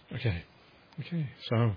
Okay. So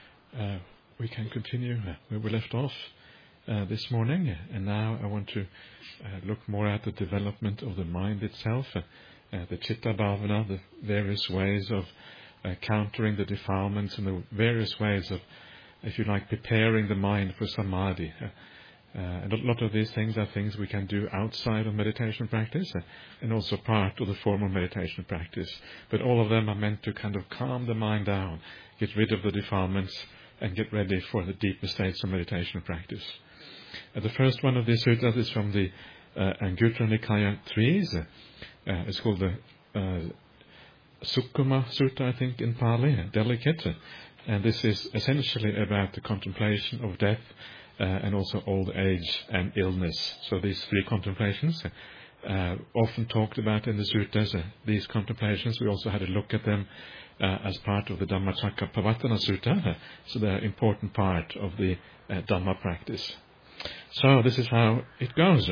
we can continue where we left off this morning, and now I want to look more at the development of the mind itself, the Chitta Bhavana, the various ways of countering the defilements, and the various ways of, if you like, preparing the mind for samadhi. And a lot of these things are things we can do outside of meditation practice and also part of the formal meditation practice. But all of them are meant to kind of calm the mind down, get rid of the defilements, and get ready for the deeper states of meditation practice. The first one of these sutras is from the Anguttara Nikaya 3s. It's called the Sukkuma Sutta, I think, in Pali, delicate. And this is essentially about the contemplation of death, and also old age and illness. So these three contemplations, often talked about in the sutras, these contemplations, we also had a look at them as part of the Dhammacakkappavattana Sutta, so they're an important part of the Dhamma practice. So this is how it goes.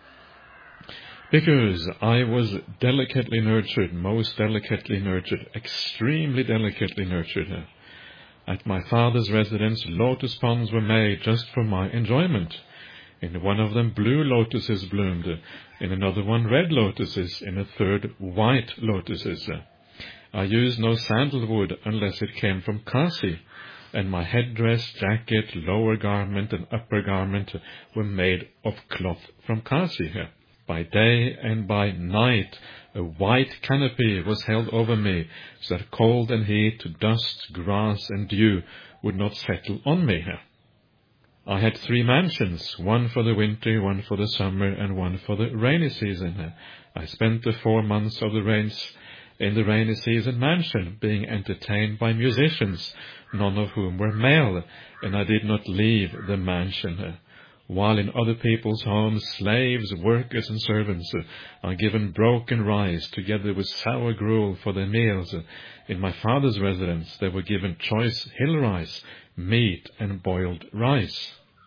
Because I was delicately nurtured, most delicately nurtured, extremely delicately nurtured. At my father's residence, lotus ponds were made just for my enjoyment. In one of them, blue lotuses bloomed. In another one, red lotuses. In a third, white lotuses. I used no sandalwood unless it came from Kasi, and my headdress, jacket, lower garment, and upper garment were made of cloth from Kasi. By day and by night, a white canopy was held over me, so that cold and heat, dust, grass, and dew would not settle on me. I had 3 mansions, one for the winter, one for the summer, and one for the rainy season. I spent the 4 months of the rains in the rainy season mansion, being entertained by musicians, none of whom were male, and I did not leave the mansion. While in other people's homes, slaves, workers, and servants are given broken rice together with sour gruel for their meals. In my father's residence, they were given choice hill rice, meat, and boiled rice.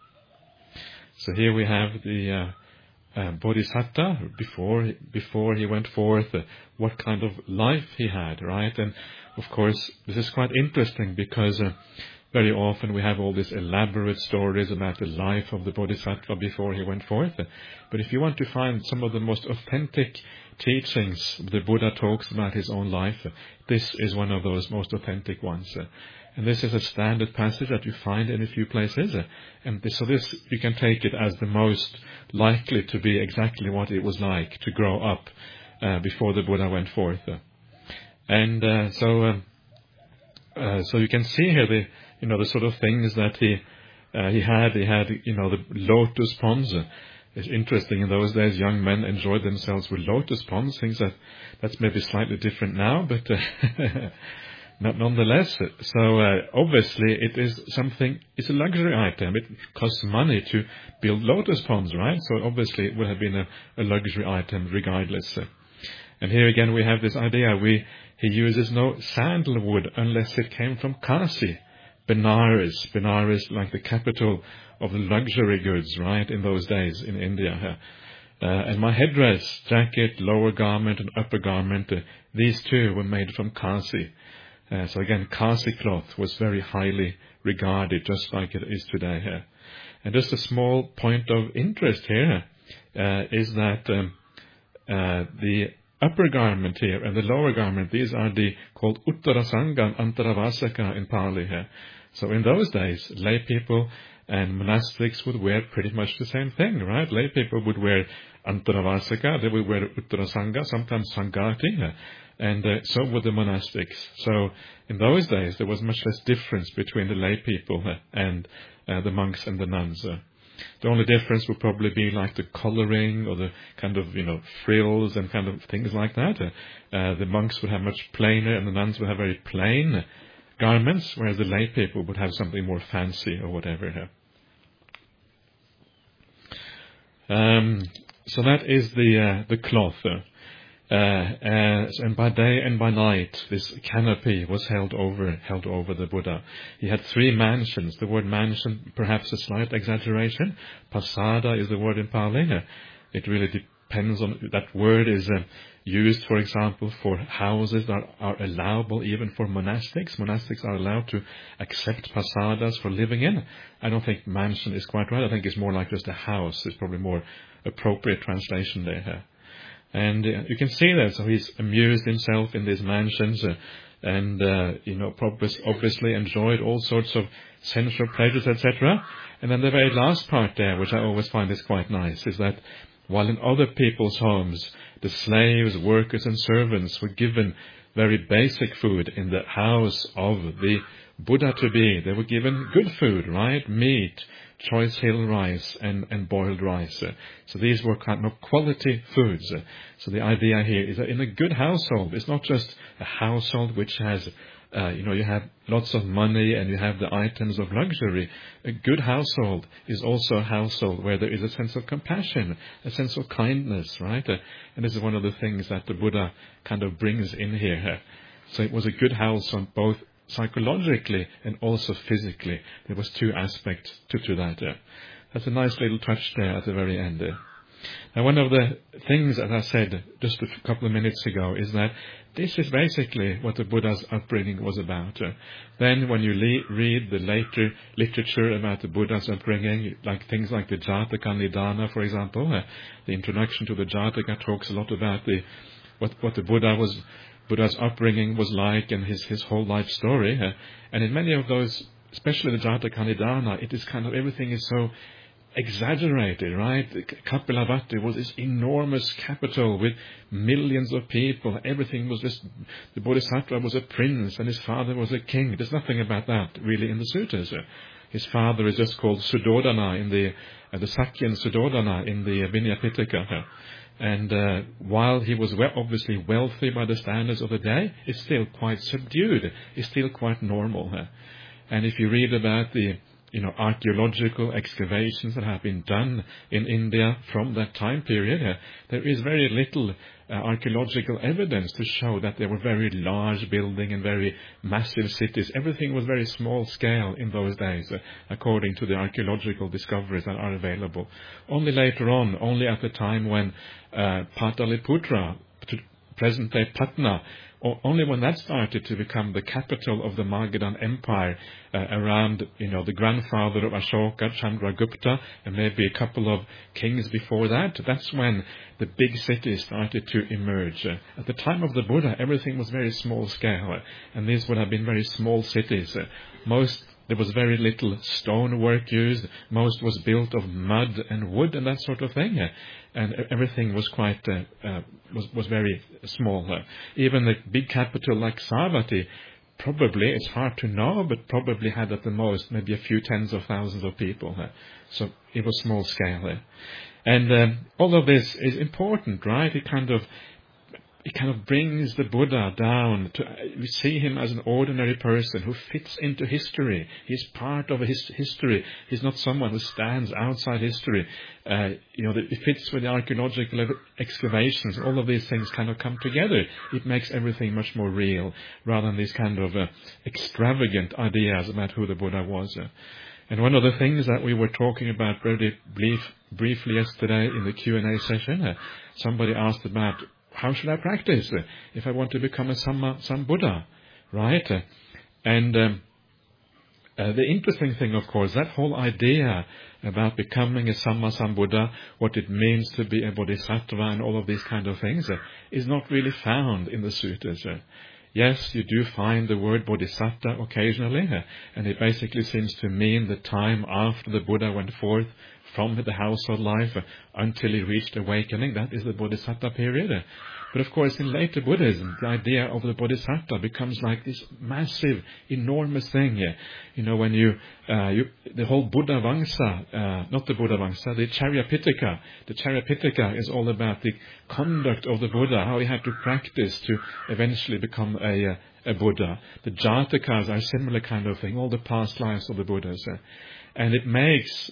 So here we have the Bodhisattva before he went forth, what kind of life he had, right? And of course, this is quite interesting because very often we have all these elaborate stories about the life of the Bodhisattva before he went forth. But if you want to find some of the most authentic teachings the Buddha talks about his own life, this is one of those most authentic ones. And this is a standard passage that you find in a few places. And so this, you can take it as the most likely to be exactly what it was like to grow up before the Buddha went forth. And so you can see here the sort of things that he had, the lotus ponds. It's interesting, in those days, young men enjoyed themselves with lotus ponds, things that's maybe slightly different now, but nonetheless. So obviously it is something, it's a luxury item. It costs money to build lotus ponds, right? So obviously it would have been a luxury item regardless. And here again we have this idea, he uses no sandalwood unless it came from Kasi, Benares, like the capital of the luxury goods, right, in those days in India. And my headdress, jacket, lower garment, and upper garment, these two were made from Kasi. So again, Kasi cloth was very highly regarded, just like it is today. And just a small point of interest here is that the upper garment here and the lower garment, these are called Uttarasanga and Antaravasaka in Pali here. So in those days, lay people and monastics would wear pretty much the same thing, right? Lay people would wear Antaravasaka, they would wear Uttarasanga, sometimes Sangati, and so would the monastics. So in those days, there was much less difference between the lay people and the monks and the nuns. The only difference would probably be like the coloring or the kind of, frills and kind of things like that. The monks would have much plainer and the nuns would have very plain garments, whereas the lay people would have something more fancy or whatever. So that is the cloth. And by day and by night, this canopy was held over the Buddha. He had 3 mansions. The word mansion, perhaps a slight exaggeration. Pasada is the word in Pali. It really depends on, that word is used, for example, for houses that are allowable even for monastics. Monastics are allowed to accept prasadas for living in. I don't think mansion is quite right. I think it's more like just a house. It's probably more appropriate translation there. And you can see that. So he's amused himself in these mansions and obviously enjoyed all sorts of sensual pleasures, etc. And then the very last part there, which I always find is quite nice, is that while in other people's homes, the slaves, workers, and servants were given very basic food, in the house of the Buddha-to-be, they were given good food, right? Meat, choice hill rice, and boiled rice. So these were kind of quality foods. So the idea here is that in a good household, it's not just a household which has you have lots of money and you have the items of luxury. A good household is also a household where there is a sense of compassion, a sense of kindness, right? And this is one of the things that the Buddha kind of brings in here. So it was a good household both psychologically and also physically. There was two aspects to that. That's a nice little touch there at the very end. Now, one of the things, as I said just a couple of minutes ago, is that this is basically what the Buddha's upbringing was about. Then when you read the later literature about the Buddha's upbringing, like things like the Jataka Nidana, for example, the introduction to the Jataka talks a lot about what the Buddha's upbringing was like and his whole life story. And in many of those, especially the Jataka Nidana, it is kind of everything is so exaggerated, right? Kapilavatthu was this enormous capital with millions of people. Everything was just, the Bodhisattva was a prince and his father was a king. There's nothing about that really in the suttas. His father is just called Suddhodana in the Sakyan Suddhodana in the Vinaya Pitaka. And while he was obviously wealthy by the standards of the day, it's still quite subdued. It's still quite normal. And if you read about the archaeological excavations that have been done in India from that time period, there is very little archaeological evidence to show that there were very large buildings and very massive cities. Everything was very small scale in those days, according to the archaeological discoveries that are available. Only later on, only at the time when Pataliputra, present-day Patna, only when that started to become the capital of the Magadhan Empire, around, the grandfather of Ashoka, Chandragupta, and maybe a couple of kings before that, that's when the big cities started to emerge. At the time of the Buddha, everything was very small scale, and these would have been very small cities. There was very little stonework used. Most was built of mud and wood and that sort of thing. And everything was quite, was very small. Even a big capital like Savatthi, probably, it's hard to know, but probably had at the most maybe a few tens of thousands of people. So it was small scale. And all of this is important, right? It kind of brings the Buddha down to we see him as an ordinary person who fits into history. He's part of history. He's not someone who stands outside history. It fits with the archaeological excavations. All of these things kind of come together. It makes everything much more real rather than these kind of extravagant ideas about who the Buddha was. And one of the things that we were talking about very briefly yesterday in the Q&A session, somebody asked about how should I practice if I want to become a Sambuddha, right? And the interesting thing, of course, that whole idea about becoming a Sambuddha, what it means to be a Bodhisattva and all of these kind of things, is not really found in the suttas. Yes, you do find the word Bodhisattva occasionally, and it basically seems to mean the time after the Buddha went forth from the household life until he reached awakening. That is the Bodhisattva period. But of course, in later Buddhism, the idea of the Bodhisattva becomes like this massive, enormous thing. When the whole Buddha Vamsa, not the Buddha Vamsa, the Charya-Pitaka. The Charya-Pitaka is all about the conduct of the Buddha, how he had to practice to eventually become a Buddha. The Jatakas are a similar kind of thing, all the past lives of the Buddhas. And it makes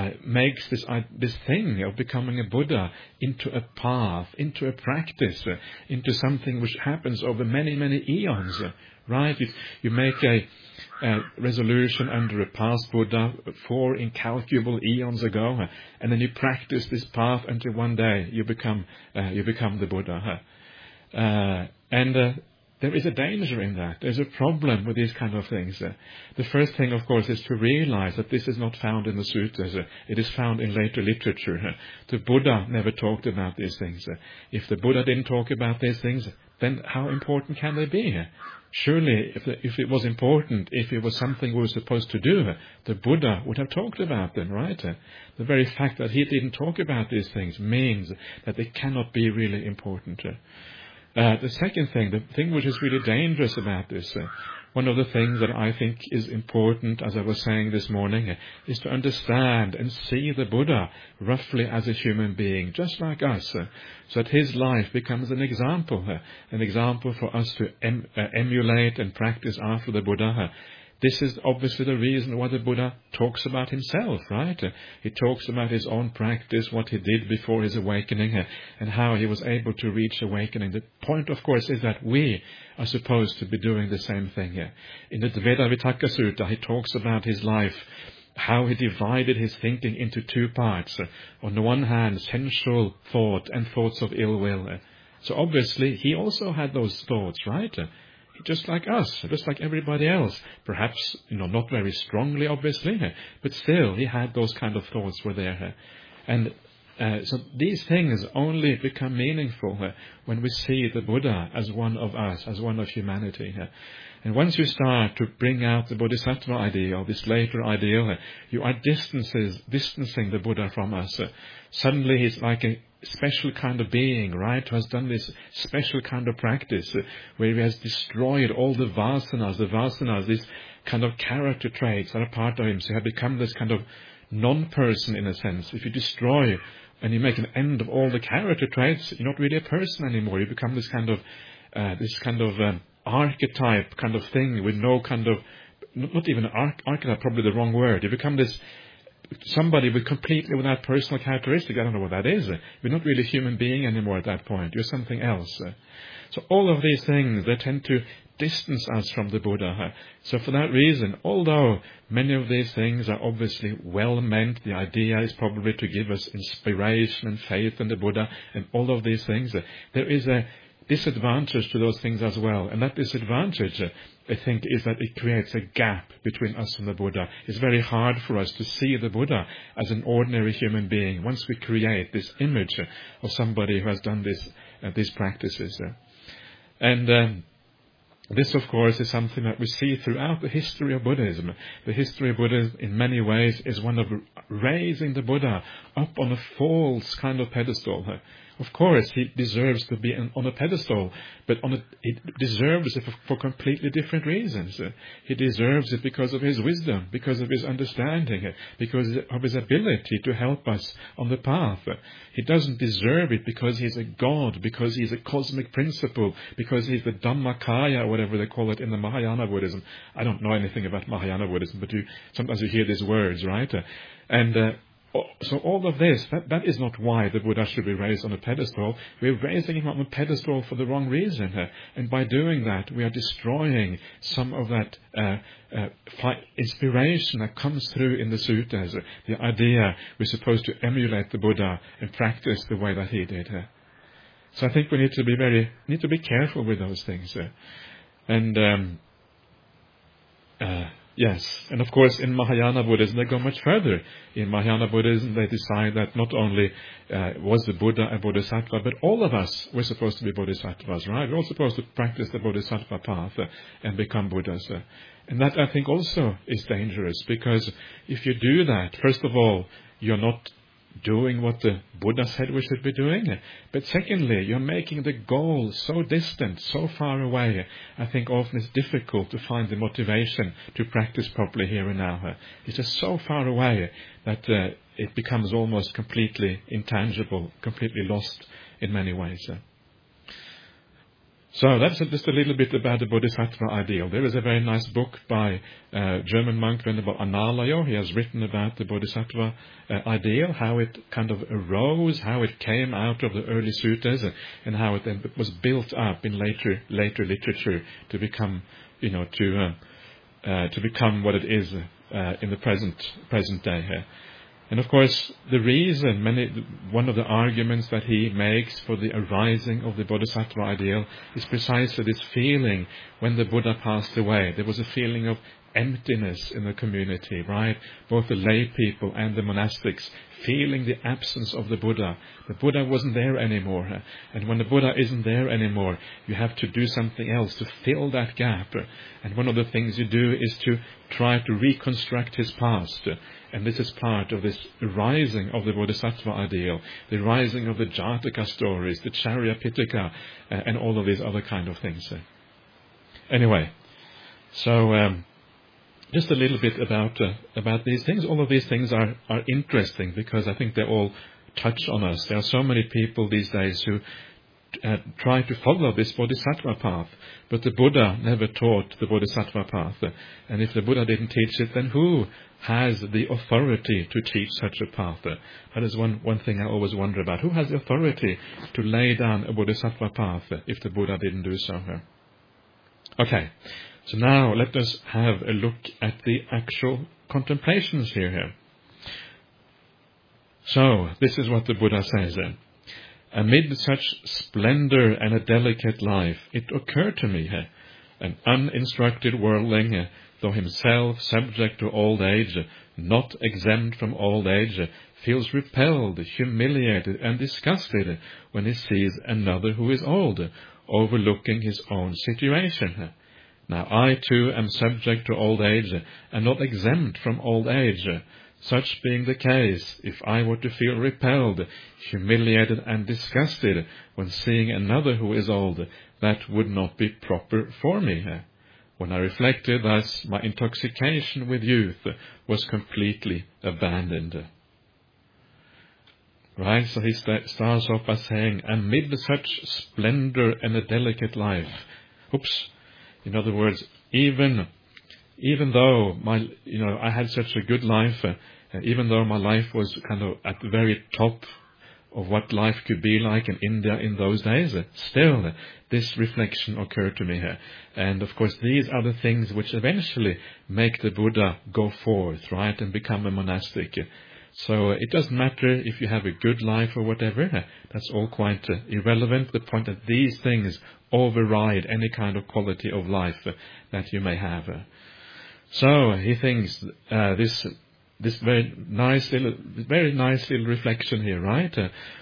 this thing of becoming a Buddha into a path, into a practice, into something which happens over many, many eons, right? You make a resolution under a past Buddha 4 incalculable eons ago, and then you practice this path until one day you become the Buddha. And there is a danger in that. There's a problem with these kind of things. The first thing, of course, is to realize that this is not found in the sutras. It is found in later literature. The Buddha never talked about these things. If the Buddha didn't talk about these things, then how important can they be? Surely, if it was important, if it was something we were supposed to do, the Buddha would have talked about them, right? The very fact that he didn't talk about these things means that they cannot be really important. The second thing, the thing which is really dangerous about this, one of the things that I think is important, as I was saying this morning, is to understand and see the Buddha roughly as a human being, just like us, so that his life becomes an example for us to emulate and practice after the Buddha. This is obviously the reason why the Buddha talks about himself, right? He talks about his own practice, what he did before his awakening, and how he was able to reach awakening. The point, of course, is that we are supposed to be doing the same thing. In the Dveda Vitakka Sutta, he talks about his life, how he divided his thinking into two parts. On the one hand, sensual thought and thoughts of ill will. So obviously, he also had those thoughts, right? Just like us, just like everybody else. Perhaps, not very strongly, obviously, but still, he had those kind of thoughts were there. And so these things only become meaningful when we see the Buddha as one of us, as one of humanity. And once you start to bring out the Bodhisattva ideal, this later ideal, you are distancing the Buddha from us. Suddenly he's like a special kind of being, right, who has done this special kind of practice where he has destroyed all the vasanas, these kind of character traits that are part of him. So you have become this kind of non-person in a sense. If you destroy and you make an end of all the character traits, you're not really a person anymore. You become this kind of archetype kind of thing with no kind of, not even archetype, probably the wrong word. You become this somebody with completely without personal characteristic. I don't know what that is. You're not really a human being anymore at that point. You're something else. So all of these things, they tend to distance us from the Buddha. So for that reason, although many of these things are obviously well meant, the idea is probably to give us inspiration and faith in the Buddha and all of these things, there is a disadvantage to those things as well. And that disadvantage, I think, is that it creates a gap between us and the Buddha. It's very hard for us to see the Buddha as an ordinary human being once we create this image of somebody who has done these practices. And this, of course, is something that we see throughout the history of Buddhism. The history of Buddhism, in many ways, is one of raising the Buddha up on a false kind of pedestal. Of course, he deserves to be on a pedestal, but he deserves it for completely different reasons. He deserves it because of his wisdom, because of his understanding, because of his ability to help us on the path. He doesn't deserve it because he's a god, because he's a cosmic principle, because he's the Dhammakaya, or whatever they call it in the Mahayana Buddhism. I don't know anything about Mahayana Buddhism, but sometimes you hear these words, right? So all of this, that is not why the Buddha should be raised on a pedestal. We're raising him on a pedestal for the wrong reason. And by doing that, we are destroying some of that inspiration that comes through in the suttas. The idea we're supposed to emulate the Buddha and practice the way that he did. So I think we need to be careful with those things. Yes, and of course in Mahayana Buddhism they go much further. In Mahayana Buddhism they decide that not only was the Buddha a bodhisattva, but all of us were supposed to be bodhisattvas, right? We're all supposed to practice the bodhisattva path and become Buddhas. And that I think also is dangerous, because if you do that, first of all, you're not doing what the Buddha said we should be doing. But secondly, you're making the goal so distant, so far away. I think often it's difficult to find the motivation to practice properly here and now. It's just so far away that it becomes almost completely intangible, completely lost in many ways. So that's just a little bit about the Bodhisattva ideal. There is a very nice book by German monk Venerable Analayo. He has written about the Bodhisattva ideal, how it kind of arose, how it came out of the early suttas, and how it then was built up in later literature to become, to become what it is in the present day. And of course, one of the arguments that he makes for the arising of the Bodhisattva ideal is precisely this feeling when the Buddha passed away. There was a feeling of emptiness in the community, right? Both the lay people and the monastics feeling the absence of the Buddha. The Buddha wasn't there anymore. And when the Buddha isn't there anymore, you have to do something else to fill that gap. And one of the things you do is to try to reconstruct his past. And this is part of this rising of the Bodhisattva ideal, the rising of the Jataka stories, the Charya Pitaka, and all of these other kind of things. Anyway, so just a little bit about these things. All of these things are interesting because I think they all touch on us. There are so many people these days who try to follow this Bodhisattva path, but the Buddha never taught the Bodhisattva path. And if the Buddha didn't teach it, then who has the authority to teach such a path? That is one thing I always wonder about. Who has the authority to lay down a Bodhisattva path if the Buddha didn't do so? Okay, so now let us have a look at the actual contemplations here. So, this is what the Buddha says. Amid such splendor and a delicate life, it occurred to me, an uninstructed worldling, though himself subject to old age, not exempt from old age, feels repelled, humiliated, and disgusted when he sees another who is old, overlooking his own situation. Now I too am subject to old age, and not exempt from old age. Such being the case, if I were to feel repelled, humiliated, and disgusted when seeing another who is old, that would not be proper for me. When I reflected thus, my intoxication with youth was completely abandoned. Right, so he starts off by saying, amid such splendor and a delicate life. In other words, even though I had such a good life, even though my life was kind of at the very top of what life could be like in India in those days, still this reflection occurred to me here. And of course, these are the things which eventually make the Buddha go forth, right, and become a monastic. So it doesn't matter if you have a good life or whatever. That's all quite irrelevant. The point that these things override any kind of quality of life that you may have. So he thinks this very nice little reflection here, right?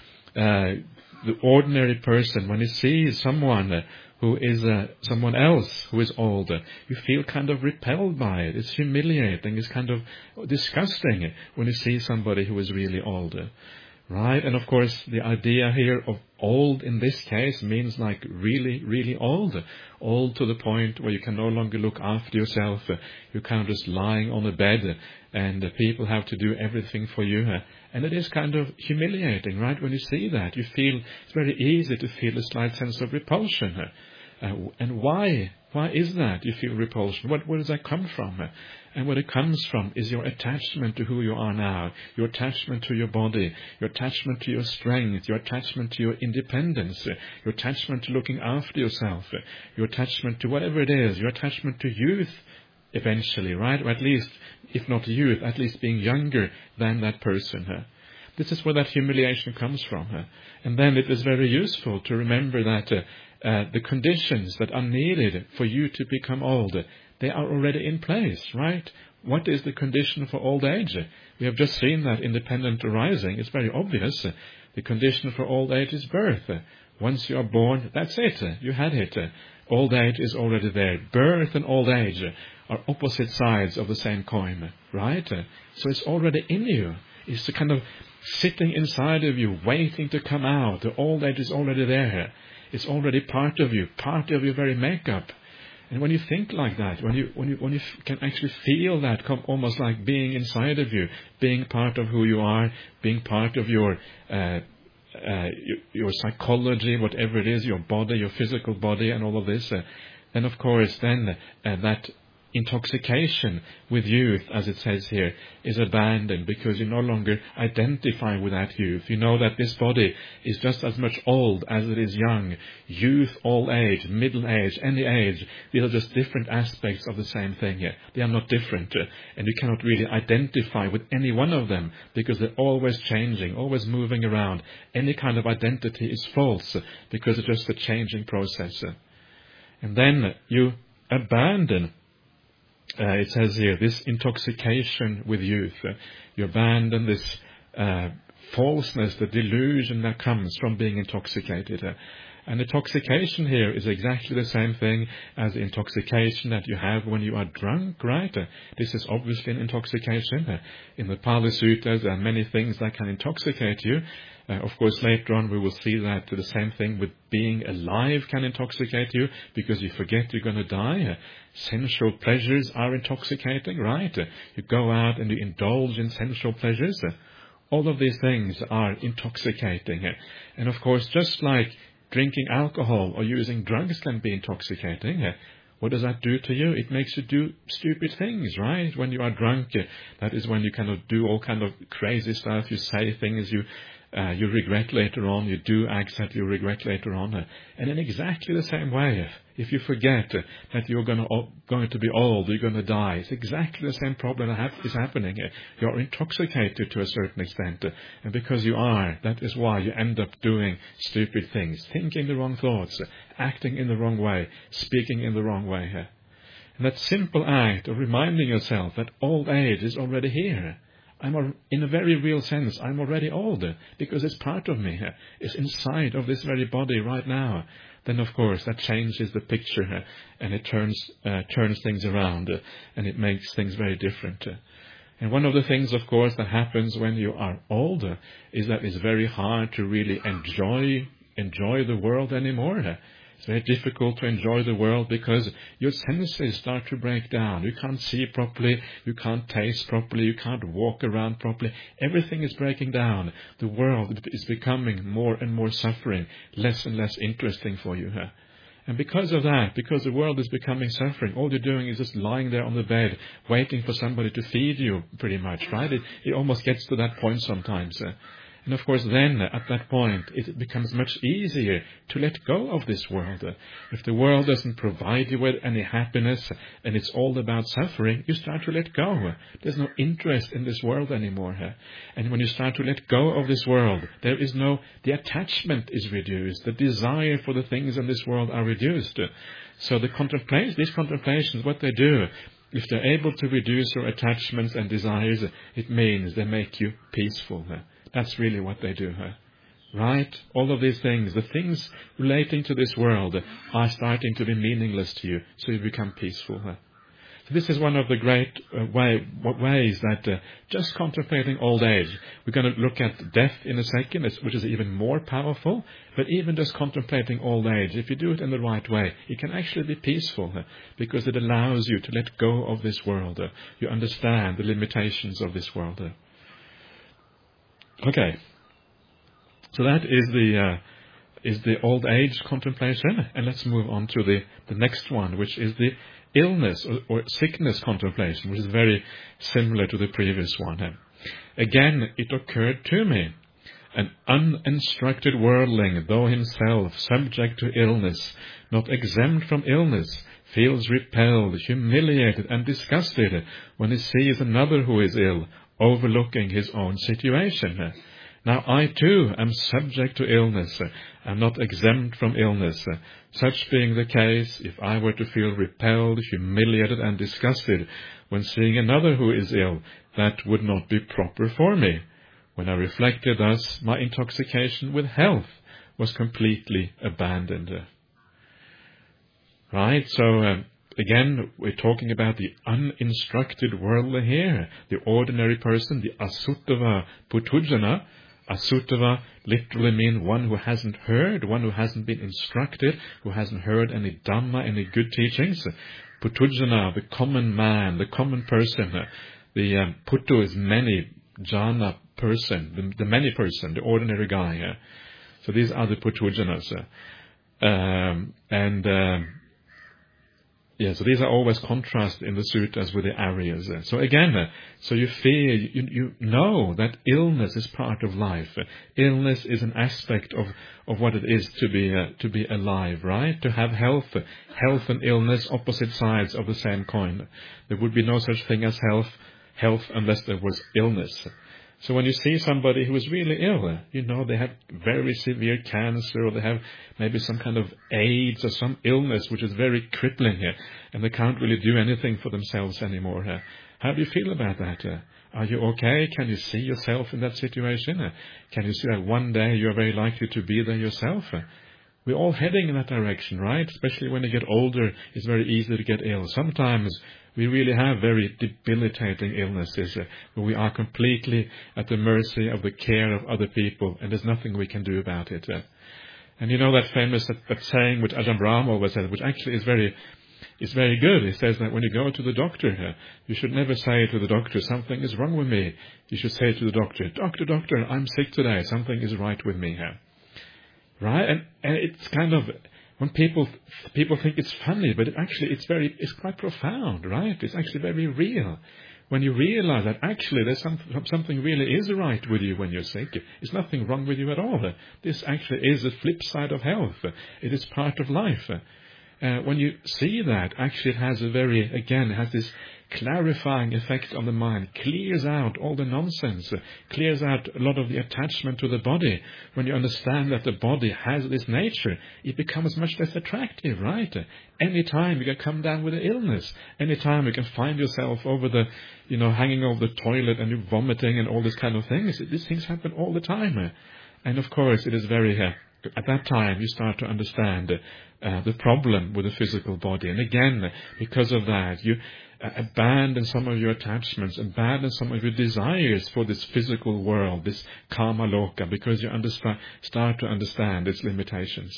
The ordinary person, when he sees someone who is someone else who is older, you feel kind of repelled by it. It's humiliating. It's kind of disgusting when you see somebody who is really older. Right? And of course, the idea here of old in this case means like really, really old. Old to the point where you can no longer look after yourself. You're kind of just lying on a bed and people have to do everything for you. And it is kind of humiliating, right? When you see that, you feel it's very easy to feel a slight sense of repulsion. And why? Why is that you feel repulsion? Where does that come from? And what it comes from is your attachment to who you are now, your attachment to your body, your attachment to your strength, your attachment to your independence, your attachment to looking after yourself, your attachment to whatever it is, your attachment to youth eventually, right? Or at least, if not youth, at least being younger than that person. This is where that humiliation comes from. And then it is very useful to remember that the conditions that are needed for you to become old, they are already in place, right? What is the condition for old age? We have just seen that independent arising. It's very obvious. The condition for old age is birth. Once you are born, that's it. You had it. Old age is already there. Birth and old age are opposite sides of the same coin, right? So it's already in you. It's the kind of sitting inside of you, waiting to come out. The old age is already there. It's already part of you, part of your very makeup. And when you think like that, when you can actually feel that come almost like being inside of you, being part of who you are, being part of your psychology, whatever it is, your body, your physical body, and all of this, then of course, then that intoxication with youth, as it says here, is abandoned because you no longer identify with that youth. You know that this body is just as much old as it is young. Youth, old age, middle age, any age, these are just different aspects of the same thing here. They are not different, and you cannot really identify with any one of them because they're always changing, always moving around. Any kind of identity is false because it's just a changing process. And then you abandon, it says here, this intoxication with youth. You abandon this falseness, the delusion that comes from being intoxicated. And intoxication here is exactly the same thing as the intoxication that you have when you are drunk, right? This is obviously an intoxication. In the Pali Suttas, there are many things that can intoxicate you. Of course, later on we will see that the same thing with being alive can intoxicate you because you forget you're going to die. Sensual pleasures are intoxicating, right? You go out and you indulge in sensual pleasures. All of these things are intoxicating. And of course, just like drinking alcohol or using drugs can be intoxicating, what does that do to you? It makes you do stupid things, right? When you are drunk, that is when you kind of do all kind of crazy stuff. You say things you regret later on. You do acts that you regret later on. And in exactly the same way, if you forget that you're going to be old, you're going to die, it's exactly the same problem that is happening. You're intoxicated to a certain extent. And because you are, that is why you end up doing stupid things, thinking the wrong thoughts, acting in the wrong way, speaking in the wrong way. And that simple act of reminding yourself that old age is already here. In a very real sense, I'm already old because it's part of me. It's inside of this very body right now. Then, of course, that changes the picture and it turns things around and it makes things very different. And one of the things, of course, that happens when you are older is that it's very hard to really enjoy the world anymore. It's very difficult to enjoy the world because your senses start to break down. You can't see properly, you can't taste properly, you can't walk around properly. Everything is breaking down. The world is becoming more and more suffering, less and less interesting for you. And because of that, because the world is becoming suffering, all you're doing is just lying there on the bed, waiting for somebody to feed you, pretty much, right? It almost gets to that point sometimes. And of course then, at that point, it becomes much easier to let go of this world. If the world doesn't provide you with any happiness, and it's all about suffering, you start to let go. There's no interest in this world anymore. And when you start to let go of this world, the attachment is reduced. The desire for the things in this world are reduced. So these contemplations, what they do, if they're able to reduce your attachments and desires, it means they make you peaceful. That's really what they do, right? All of these things, the things relating to this world are starting to be meaningless to you, so you become peaceful. So this is one of the great ways that just contemplating old age, we're going to look at death in a second, which is even more powerful, but even just contemplating old age, if you do it in the right way, it can actually be peaceful because it allows you to let go of this world. You understand the limitations of this world. Okay, so that is the old age contemplation, and let's move on to the next one, which is the illness or sickness contemplation, which is very similar to the previous one. Again, it occurred to me, an uninstructed worldling, though himself subject to illness, not exempt from illness, feels repelled, humiliated, and disgusted when he sees another who is ill, overlooking his own situation. Now I too am subject to illness, am not exempt from illness. Such being the case, if I were to feel repelled, humiliated, and disgusted when seeing another who is ill, that would not be proper for me. When I reflected thus, my intoxication with health was completely abandoned. Right, so again, we're talking about the uninstructed worldly here, the ordinary person, the asuttava putujana. Asuttava literally means one who hasn't heard, one who hasn't been instructed, who hasn't heard any Dhamma, any good teachings. Putujana, the common man, the common person. The putu is many, jana, person, the many person, the ordinary guy. So these are the putujanas. Yeah, so these are always contrast in the sutras with the Aryas. So again, so you feel, you know that illness is part of life. Illness is an aspect of what it is to be alive, right? To have health. Health and illness, opposite sides of the same coin. There would be no such thing as health unless there was illness. So when you see somebody who is really ill, they have very severe cancer, or they have maybe some kind of AIDS or some illness which is very crippling here, and they can't really do anything for themselves anymore. How do you feel about that? Are you okay? Can you see yourself in that situation? Can you see that one day you're very likely to be there yourself? We're all heading in that direction, right? Especially when you get older, it's very easy to get ill. Sometimes we really have very debilitating illnesses where we are completely at the mercy of the care of other people, and there's nothing we can do about it. And that famous that saying which Ajahn Brahm always said, which actually is very good. He says that when you go to the doctor, you should never say to the doctor, something is wrong with me. You should say to the doctor, doctor, I'm sick today. Something is right with me here. Right? And it's kind of, when people think it's funny, but it's quite profound, right? It's actually very real. When you realize that actually there's something really is right with you when you're sick. There's nothing wrong with you at all. This actually is the flip side of health. It is part of life. When you see that, actually it has this clarifying effect on the mind, clears out all the nonsense, clears out a lot of the attachment to the body. When you understand that the body has this nature, it becomes much less attractive, right? Any time you can come down with an illness, any time you can find yourself hanging over the toilet and you're vomiting and all this kind of things. These things happen all the time. And of course, it is very at that time you start to understand the problem with the physical body. And again, because of that, you abandon some of your attachments, abandon some of your desires for this physical world, this kama loka, because you start to understand its limitations.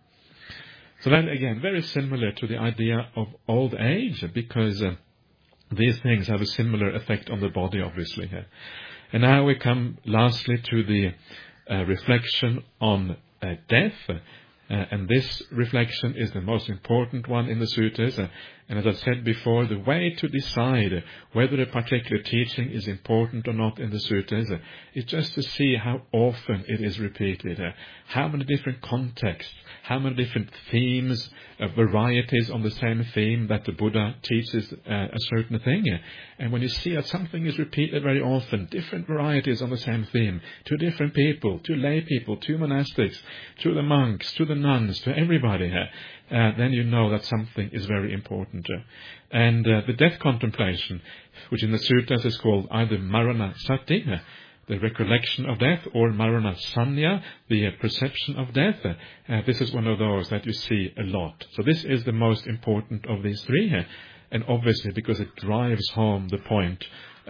So that, again, very similar to the idea of old age, because these things have a similar effect on the body, obviously. And now we come lastly to the reflection on death. And this reflection is the most important one in the sutras. And as I said before, the way to decide whether a particular teaching is important or not in the sutras is just to see how often it is repeated, how many different contexts, how many different themes, varieties on the same theme that the Buddha teaches a certain thing. And when you see that something is repeated very often, different varieties on the same theme, to different people, to lay people, to monastics, to the monks, to the nuns, to everybody, then you know that something is very important. And the death contemplation, which in the sutras is called either Marana Sati, the recollection of death, or Marana Sanya, the perception of death, this is one of those that you see a lot. So this is the most important of these three, and obviously because it drives home the point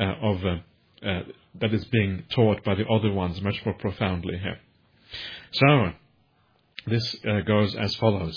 that is being taught by the other ones much more profoundly here. So, this goes as follows.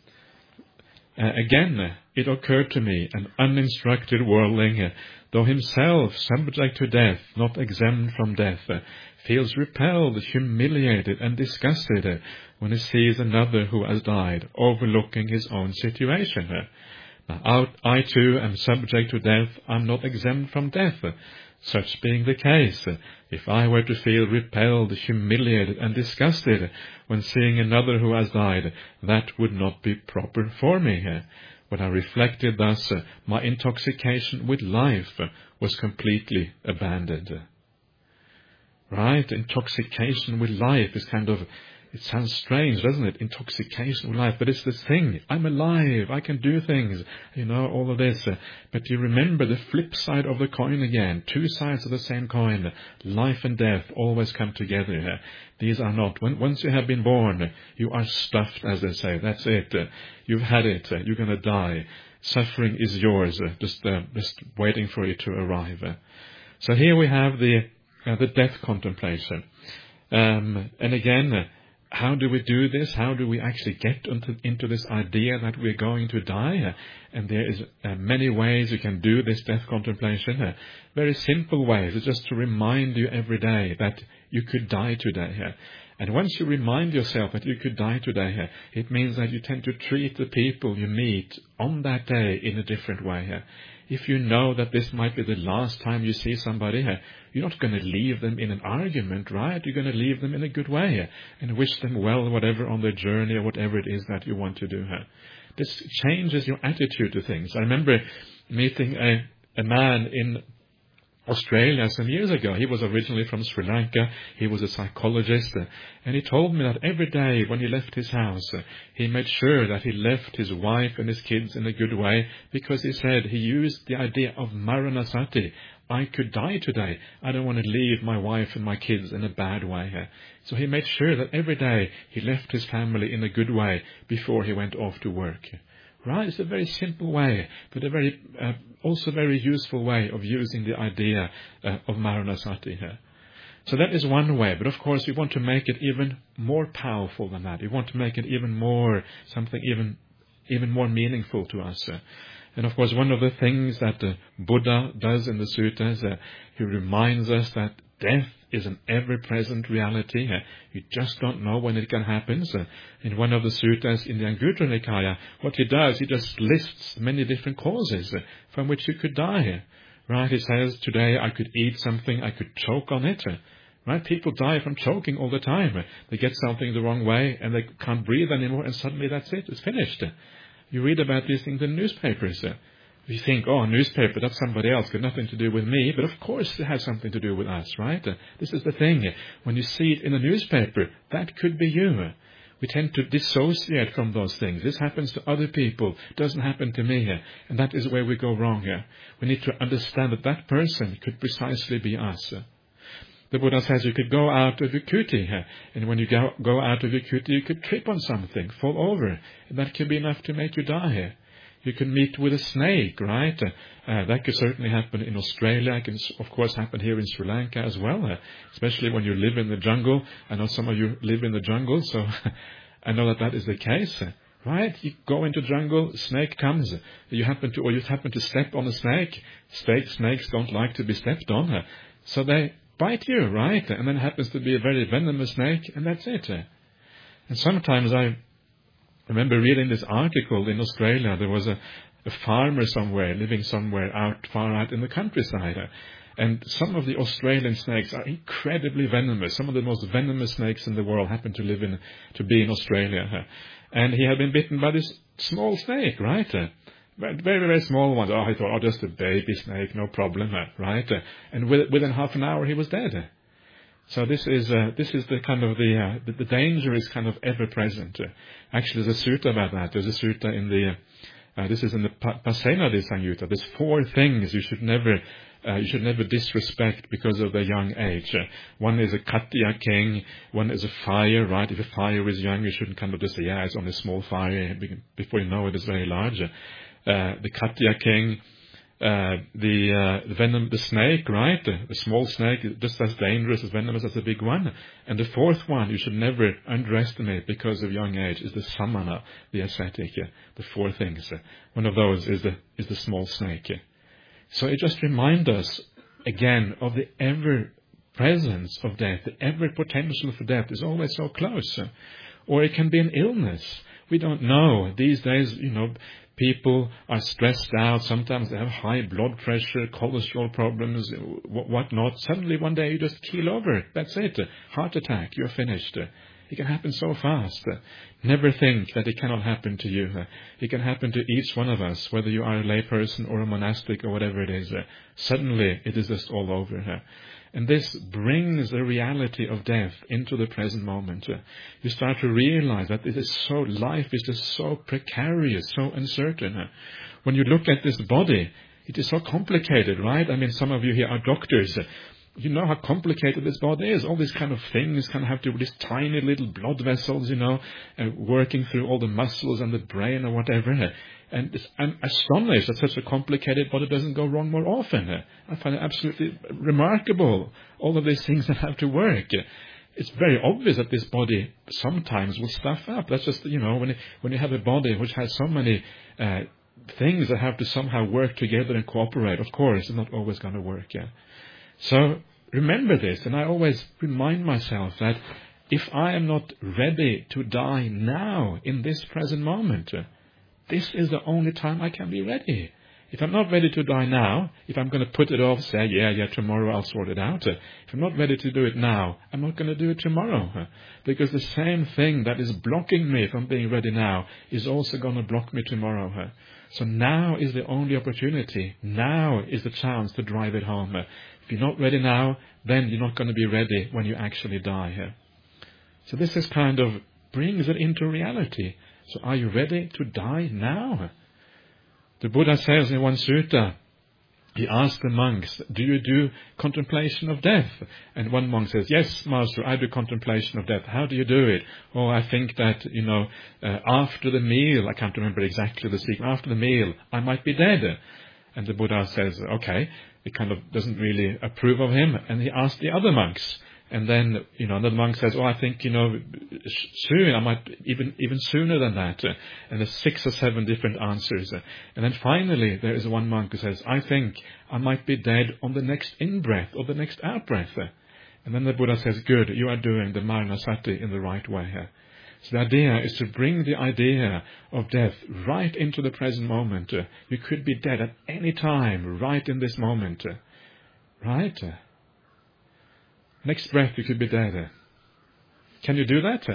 Again, it occurred to me, an uninstructed worldling, though himself subject to death, not exempt from death, feels repelled, humiliated, and disgusted when he sees another who has died, overlooking his own situation. Now, I too am subject to death, I am not exempt from death. Such being the case, if I were to feel repelled, humiliated, and disgusted when seeing another who has died, that would not be proper for me. When I reflected thus, my intoxication with life was completely abandoned. Right? Intoxication with life is it sounds strange, doesn't it? Intoxication with life. But it's this thing. I'm alive. I can do things. All of this. But you remember the flip side of the coin again. Two sides of the same coin. Life and death always come together. These are not. Once you have been born, you are stuffed, as they say. That's it. You've had it. You're going to die. Suffering is yours. Just waiting for it to arrive. So here we have the death contemplation. And again, how do we do this? How do we actually get into this idea that we're going to die? And there is many ways you can do this death contemplation. Very simple ways. It's just to remind you every day that you could die today. And once you remind yourself that you could die today, it means that you tend to treat the people you meet on that day in a different way. If you know that this might be the last time you see somebody, you're not going to leave them in an argument, right? You're going to leave them in a good way and wish them well, whatever on their journey or whatever it is that you want to do. This changes your attitude to things. I remember meeting a man in Australia some years ago. He was originally from Sri Lanka. He was a psychologist, and he told me that every day when he left his house, he made sure that he left his wife and his kids in a good way, because he said he used the idea of Maranasati. I could die today. I don't want to leave my wife and my kids in a bad way. So he made sure that every day he left his family in a good way before he went off to work. Right? It's a very simple way, but a very also very useful way of using the idea of Maranasati here. So that is one way, but of course we want to make it even more powerful than that. We want to make it even more, something even more meaningful to us. And of course one of the things that the Buddha does in the suttas, he reminds us that death is an ever-present reality. You just don't know when it can happen. In one of the suttas in the Anguttara Nikaya, what he does, he just lists many different causes from which you could die. Right? He says, today I could eat something, I could choke on it. Right? People die from choking all the time. They get something the wrong way and they can't breathe anymore, and suddenly that's it, it's finished. You read about these things in newspapers. You think, oh, a newspaper, that's somebody else, got nothing to do with me. But of course it has something to do with us, right? This is the thing. When you see it in a newspaper, that could be you. We tend to dissociate from those things. This happens to other people, doesn't happen to me. And that is where we go wrong. We need to understand that that person could precisely be us. The Buddha says you could go out of your kuti, and when you go out of your kuti, you could trip on something, fall over, and that could be enough to make you die. You can meet with a snake, right? That could certainly happen in Australia. It can, of course, happen here in Sri Lanka as well, especially when you live in the jungle. I know some of you live in the jungle, so I know that is the case, right? You go into jungle, snake comes. You happen to step on a snake. Snakes don't like to be stepped on, so they bite you, right? And then it happens to be a very venomous snake, and that's it. And sometimes I remember reading this article in Australia. There was a farmer somewhere, living somewhere far out in the countryside. And some of the Australian snakes are incredibly venomous. Some of the most venomous snakes in the world happen to be in Australia. And he had been bitten by this small snake, right? Very, very small one. Oh, he thought, just a baby snake, no problem, right? And within half an hour he was dead. So this is the kind of the danger is kind of ever present. Actually, there's a sutta about that. There's a sutta in this is in the Pasenadi Samyutta. There's 4 things you should never disrespect because of their young age. One is a Katya king. One is a fire, right? If a fire is young, you shouldn't kind of just say, it's only a small fire. Before you know it, it's very large. The Katya king. The venom, the snake, right? The small snake, just as dangerous, as venomous as the big one. And the 4th one you should never underestimate because of young age is the samana, the ascetic. The 4 things. One of those is the small snake. So it just reminds us again of the ever presence of death. The ever potential for death is always so close. Or it can be an illness. We don't know. These days, people are stressed out. Sometimes they have high blood pressure, cholesterol problems, whatnot. Suddenly one day you just keel over. That's it. Heart attack. You're finished. It can happen so fast. Never think that it cannot happen to you. It can happen to each one of us, whether you are a layperson or a monastic or whatever it is. Suddenly it is just all over. And this brings the reality of death into the present moment. You start to realize that life is just so precarious, so uncertain. When you look at this body, it is so complicated, right? I mean, some of you here are doctors. You know how complicated this body is. All these kind of things kind of have to do with these tiny little blood vessels, working through all the muscles and the brain or whatever. And I'm astonished that such a complicated body doesn't go wrong more often. I find it absolutely remarkable, all of these things that have to work. It's very obvious that this body sometimes will stuff up. That's just, when you have a body which has so many things that have to somehow work together and cooperate, of course, it's not always going to work. So remember this, and I always remind myself that if I am not ready to die now, in this present moment, this is the only time I can be ready. If I'm not ready to die now, if I'm going to put it off, say, yeah, tomorrow I'll sort it out. If I'm not ready to do it now, I'm not going to do it tomorrow. Because the same thing that is blocking me from being ready now is also going to block me tomorrow. So now is the only opportunity. Now is the chance to drive it home. If you're not ready now, then you're not going to be ready when you actually die. So this is kind of brings it into reality. So are you ready to die now? The Buddha says in one sutta, he asked the monks, do you do contemplation of death? And one monk says, yes, master, I do contemplation of death. How do you do it? Oh, I think that, after the meal, I can't remember exactly the sequence, after the meal, I might be dead. And the Buddha says, okay, he kind of doesn't really approve of him. And he asked the other monks. And then, another monk says, I think, soon, I might even sooner than that. And there's 6 or 7 different answers. And then finally, there is one monk who says, I think I might be dead on the next in-breath or the next out-breath. And then the Buddha says, good, you are doing the Maranasati in the right way. So the idea is to bring the idea of death right into the present moment. You could be dead at any time, right in this moment. Right? Next breath you could be dead. Can you do that?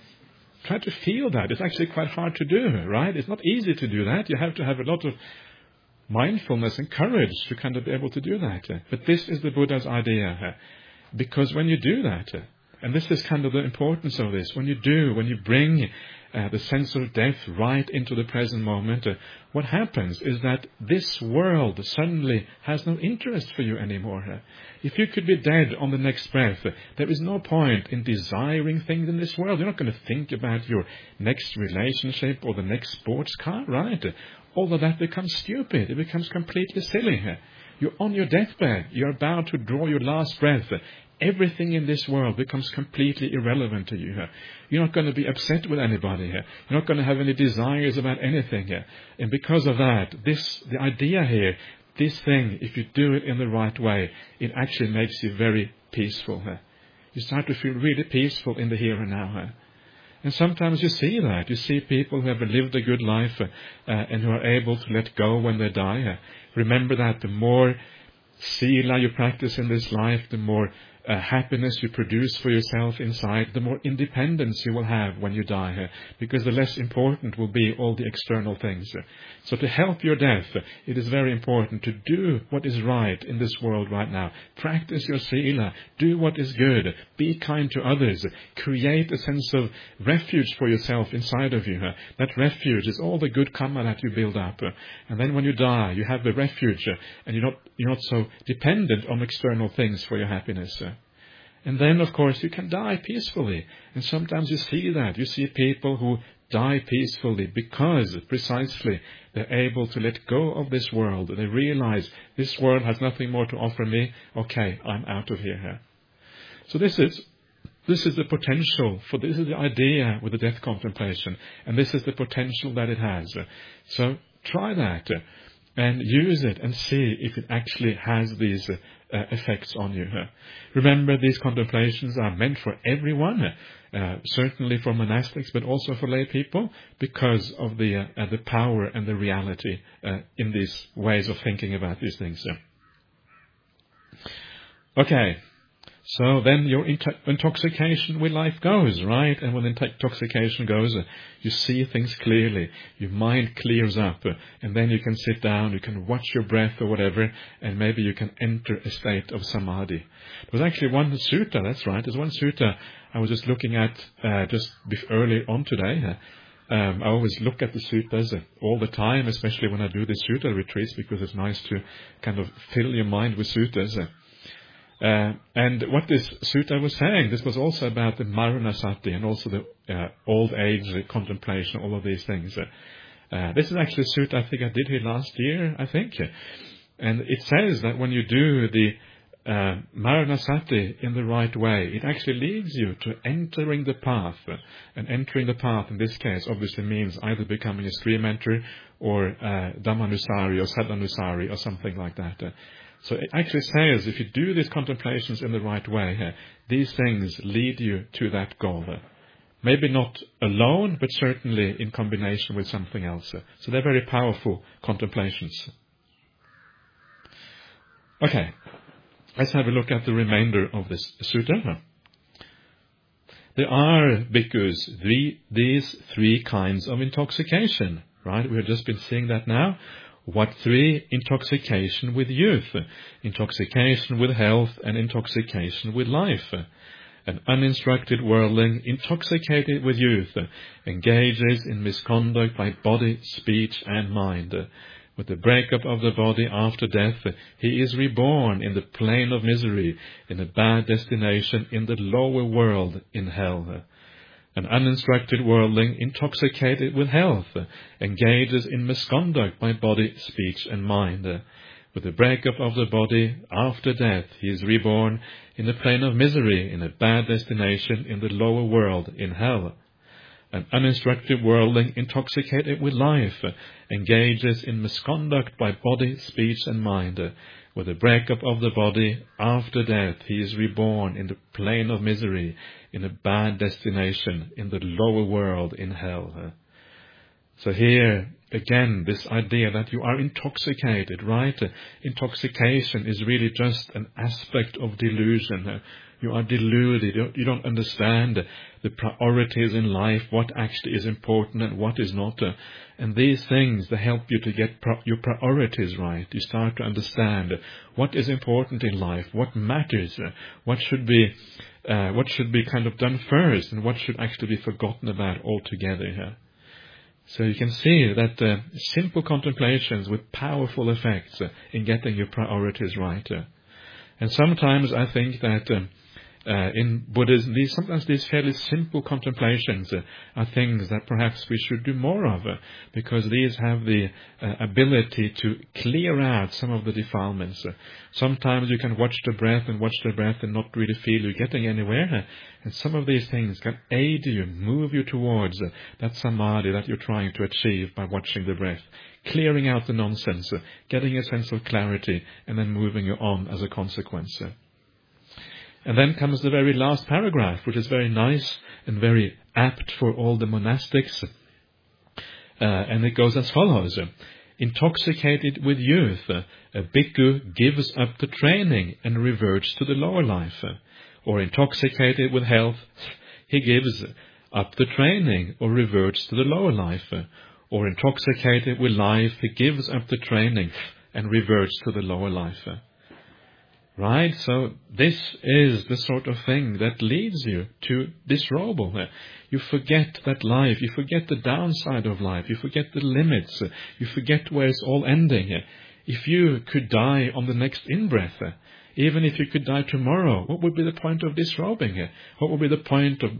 Try to feel that. It's actually quite hard to do, right? It's not easy to do that. You have to have a lot of mindfulness and courage to kind of be able to do that. But this is the Buddha's idea. Because when you do that, and this is kind of the importance of this, when you bring the sense of death right into the present moment, what happens is that this world suddenly has no interest for you anymore. If you could be dead on the next breath, there is no point in desiring things in this world. You're not going to think about your next relationship or the next sports car, right? All of that becomes stupid. It becomes completely silly. You're on your deathbed. You're about to draw your last breath. Everything in this world becomes completely irrelevant to you. You're not going to be upset with anybody here. You're not going to have any desires about anything here. And because of that, the idea here, this thing, if you do it in the right way, it actually makes you very peaceful. You start to feel really peaceful in the here and now. And sometimes you see that. You see people who have lived a good life and who are able to let go when they die. Remember that the more sila you practice in this life, the more happiness you produce for yourself inside, the more independence you will have when you die, because the less important will be all the external things. So to help your death, it is very important to do what is right in this world right now. Practice your sila, do what is good, be kind to others, create a sense of refuge for yourself inside of you. That refuge is all the good karma that you build up. And then when you die, you have the refuge, and you're not so dependent on external things for your happiness. And then, of course, you can die peacefully. And sometimes you see that. You see people who die peacefully because, precisely, they're able to let go of this world. They realize this world has nothing more to offer me. Okay, I'm out of here. So this is the potential this is the idea with the death contemplation. And this is the potential that it has. So try that and use it and see if it actually has these effects on you. Remember, these contemplations are meant for everyone, certainly for monastics, but also for lay people, because of the power and the reality in these ways of thinking about these things. Okay. So then your intoxication with life goes, right? And when intoxication goes, you see things clearly. Your mind clears up. And then you can sit down, you can watch your breath or whatever, and maybe you can enter a state of samadhi. There was actually one sutta, that's right. There's one sutta I was just looking at just early on today. I always look at the suttas all the time, especially when I do the sutta retreats, because it's nice to kind of fill your mind with suttas. And what this sutta was saying, this was also about the Maranasati and also the old age contemplation, all of these things. This is actually a sutta I think I did here last year, I think. And it says that when you do the Maranasati in the right way, it actually leads you to entering the path. And entering the path in this case obviously means either becoming a stream enter or Dhammanusari or Sadhanusari or something like that. So it actually says, if you do these contemplations in the right way, these things lead you to that goal. Maybe not alone, but certainly in combination with something else. So they're very powerful contemplations. Okay, let's have a look at the remainder of this sutta. There are, bhikkhus, these three kinds of intoxication, right? We have just been seeing that now. What three? Intoxication with youth, intoxication with health, and intoxication with life. An uninstructed worldling, intoxicated with youth, engages in misconduct by body, speech, and mind. With the breakup of the body after death, he is reborn in the plane of misery, in a bad destination in the lower world, in hell. An uninstructed worldling, intoxicated with health, engages in misconduct by body, speech, and mind. With the breakup of the body after death, he is reborn in the plane of misery, in a bad destination in the lower world, in hell. An uninstructed worldling, intoxicated with life, engages in misconduct by body, speech, and mind. With the breakup of the body after death, he is reborn in the plane of misery, in a bad destination in the lower world, in hell. So here, again, this idea that you are intoxicated, right? Intoxication is really just an aspect of delusion. You are deluded. You don't understand the priorities in life, what actually is important and what is not. And these things, they help you to get your priorities right. You start to understand what is important in life, what matters, what should be kind of done first, and what should actually be forgotten about altogether. So you can see that simple contemplations with powerful effects in getting your priorities right. And sometimes I think that in Buddhism, sometimes these fairly simple contemplations are things that perhaps we should do more of, because these have the ability to clear out some of the defilements. Sometimes you can watch the breath and not really feel you're getting anywhere. And some of these things can aid you, move you towards that samadhi that you're trying to achieve by watching the breath, clearing out the nonsense, getting a sense of clarity, and then moving you on as a consequence. And then comes the very last paragraph, which is very nice and very apt for all the monastics. And it goes as follows. Intoxicated with youth, a bhikkhu gives up the training and reverts to the lower life. Or intoxicated with health, he gives up the training or reverts to the lower life. Or intoxicated with life, he gives up the training and reverts to the lower life. Right? So this is the sort of thing that leads you to disrobe. You forget that life, you forget the downside of life, you forget the limits, you forget where it's all ending. If you could die on the next in-breath, even if you could die tomorrow, what would be the point of disrobing? What would be the point of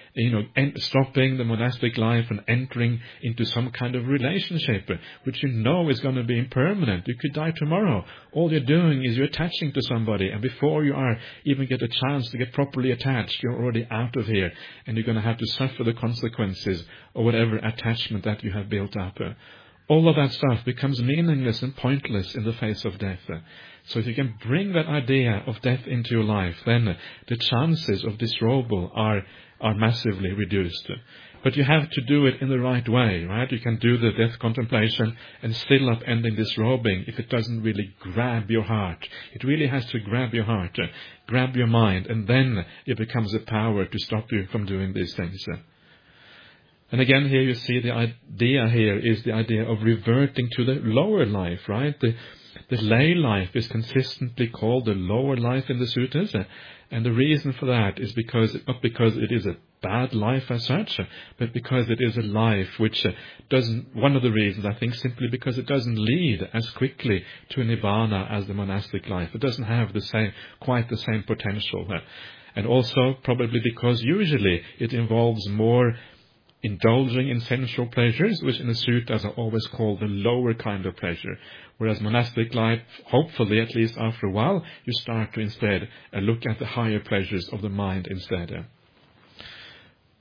stopping the monastic life and entering into some kind of relationship, which you know is going to be impermanent? You could die tomorrow. All you're doing is you're attaching to somebody, and before you even get a chance to get properly attached, you're already out of here, and you're going to have to suffer the consequences of whatever attachment that you have built up. All of that stuff becomes meaningless and pointless in the face of death. So if you can bring that idea of death into your life, then the chances of disrobal are massively reduced. But you have to do it in the right way, right? You can do the death contemplation and still not ending disrobing if it doesn't really grab your heart. It really has to grab your heart, grab your mind, and then it becomes a power to stop you from doing these things. And again, here you see the idea here is the idea of reverting to the lower life, right? The lay life is consistently called the lower life in the suttas, and the reason for that is not because it is a bad life as such, but because it is a life which one of the reasons, I think, simply because it doesn't lead as quickly to nirvana as the monastic life. It doesn't have quite the same potential. And also probably because usually it involves more indulging in sensual pleasures, which in the suttas are always called the lower kind of pleasure. Whereas monastic life, hopefully, at least after a while, you start to instead look at the higher pleasures of the mind instead.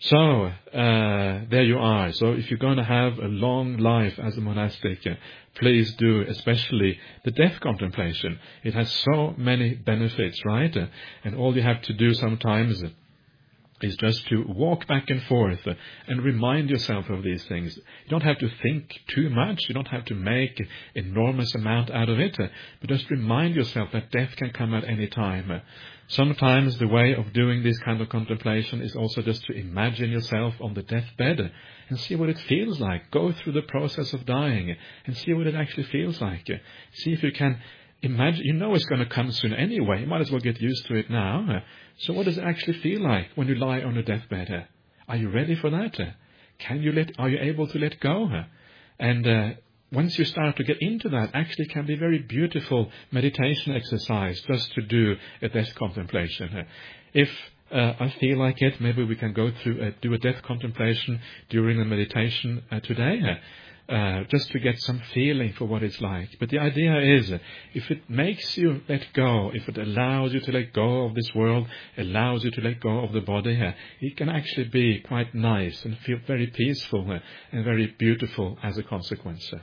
So, there you are. So if you're going to have a long life as a monastic, please do, especially the death contemplation. It has so many benefits, right? And all you have to do sometimes is just to walk back and forth and remind yourself of these things. You don't have to think too much. You don't have to make enormous amount out of it, but just remind yourself that death can come at any time. Sometimes the way of doing this kind of contemplation is also just to imagine yourself on the deathbed and see what it feels like. Go through the process of dying and see what it actually feels like. See if you can imagine. You know it's going to come soon anyway. You might as well get used to it now. So what does it actually feel like when you lie on a deathbed? Are you ready for that? Are you able to let go? And once you start to get into that, actually can be very beautiful meditation exercise just to do a death contemplation. If I feel like it, maybe we can go through do a death contemplation during the meditation today, just to get some feeling for what it's like. But the idea is, if it makes you let go, if it allows you to let go of this world, allows you to let go of the body, it can actually be quite nice and feel very peaceful and very beautiful as a consequence.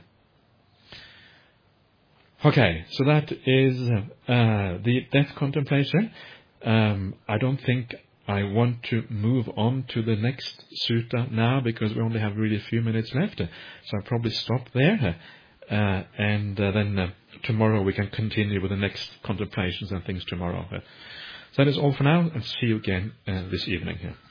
Okay, so that is the death contemplation. I don't think I want to move on to the next sutta now because we only have really a few minutes left. So I'll probably stop there. And then tomorrow we can continue with the next contemplations and things tomorrow. So that is all for now, and see you again this evening here.